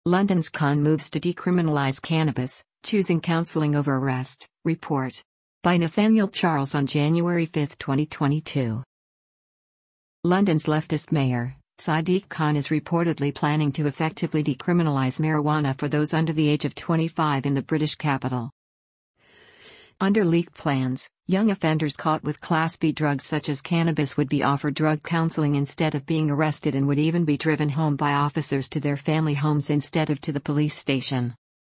London's Khan moves to decriminalise cannabis, choosing counselling over arrest. Report by Nathaniel Charles on January 5, 2022. London's leftist mayor, Sadiq Khan, is reportedly planning to effectively decriminalise marijuana for those under the age of 25 in the British capital. Under leaked plans, young offenders caught with Class B drugs such as cannabis would be offered drug counselling instead of being arrested, and would even be driven home by officers to their family homes instead of to the police station.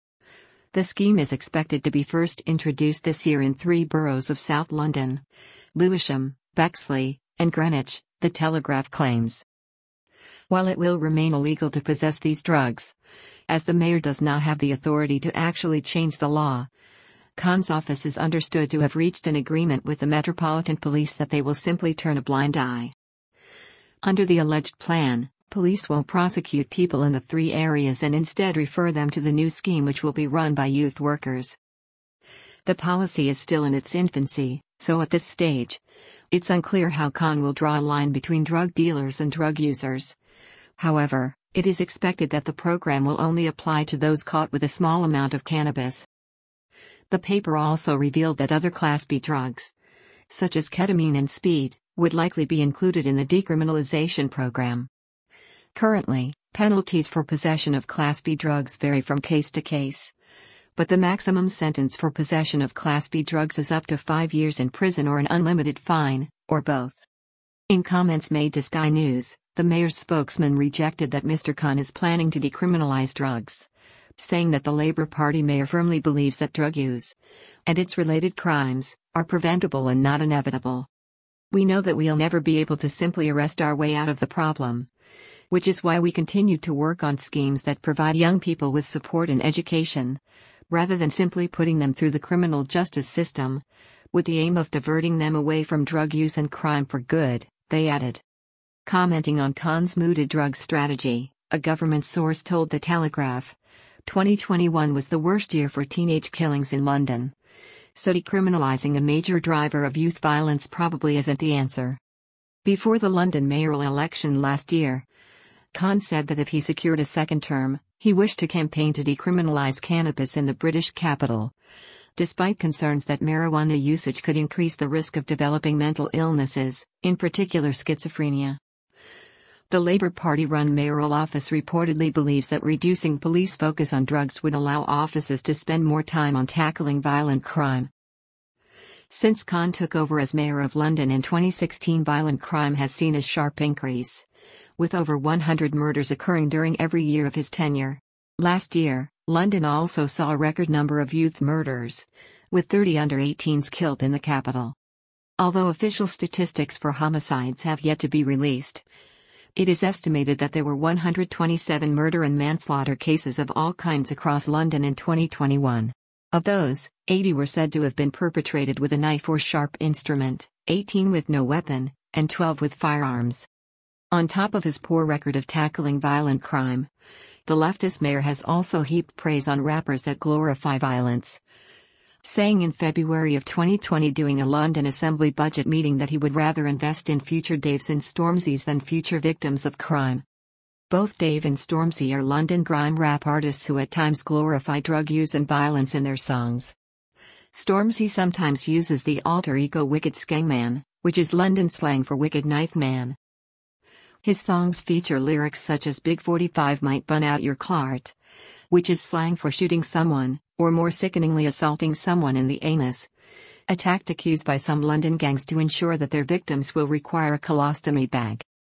The scheme is expected to be first introduced this year in 3 boroughs of South London: Lewisham, Bexley, and Greenwich, The Telegraph claims. While it will remain illegal to possess these drugs, as the mayor does not have the authority to actually change the law, Khan's office is understood to have reached an agreement with the Metropolitan Police that they will simply turn a blind eye. Under the alleged plan, police won't prosecute people in the 3 areas and instead refer them to the new scheme, which will be run by youth workers. The policy is still in its infancy, so at this stage, it's unclear how Khan will draw a line between drug dealers and drug users. However, it is expected that the program will only apply to those caught with a small amount of cannabis. The paper also revealed that other Class B drugs, such as ketamine and speed, would likely be included in the decriminalization program. Currently, penalties for possession of Class B drugs vary from case to case, but the maximum sentence for possession of Class B drugs is up to 5 years in prison or an unlimited fine, or both. In comments made to Sky News, the mayor's spokesman rejected that Mr. Khan is planning to decriminalize drugs, saying that the Labour Party mayor firmly believes that drug use, and its related crimes, are preventable and not inevitable. "We know that we'll never be able to simply arrest our way out of the problem, which is why we continue to work on schemes that provide young people with support and education, rather than simply putting them through the criminal justice system, with the aim of diverting them away from drug use and crime for good," they added. Commenting on Khan's mooted drug strategy, a government source told The Telegraph, 2021 was the worst year for teenage killings in London, so decriminalising a major driver of youth violence probably isn't the answer. Before the London mayoral election last year, Khan said that if he secured a second term, he wished to campaign to decriminalise cannabis in the British capital, despite concerns that marijuana usage could increase the risk of developing mental illnesses, in particular schizophrenia. The Labour Party-run mayoral office reportedly believes that reducing police focus on drugs would allow officers to spend more time on tackling violent crime. Since Khan took over as mayor of London in 2016, violent crime has seen a sharp increase, with over 100 murders occurring during every year of his tenure. Last year, London also saw a record number of youth murders, with 30 under-18s killed in the capital. Although official statistics for homicides have yet to be released, it is estimated that there were 127 murder and manslaughter cases of all kinds across London in 2021. Of those, 80 were said to have been perpetrated with a knife or sharp instrument, 18 with no weapon, and 12 with firearms. On top of his poor record of tackling violent crime, the leftist mayor has also heaped praise on rappers that glorify violence, saying in February of 2020 during a London Assembly budget meeting that he would rather invest in future Daves and Stormzys than future victims of crime. Both Dave and Stormzy are London grime rap artists who at times glorify drug use and violence in their songs. Stormzy sometimes uses the alter ego Wicked Skangman, which is London slang for Wicked Knife Man. His songs feature lyrics such as "Big 45 might bun out your clart," which is slang for shooting someone, or more sickeningly assaulting someone in the anus, a tactic used by some London gangs to ensure that their victims will require a colostomy bag.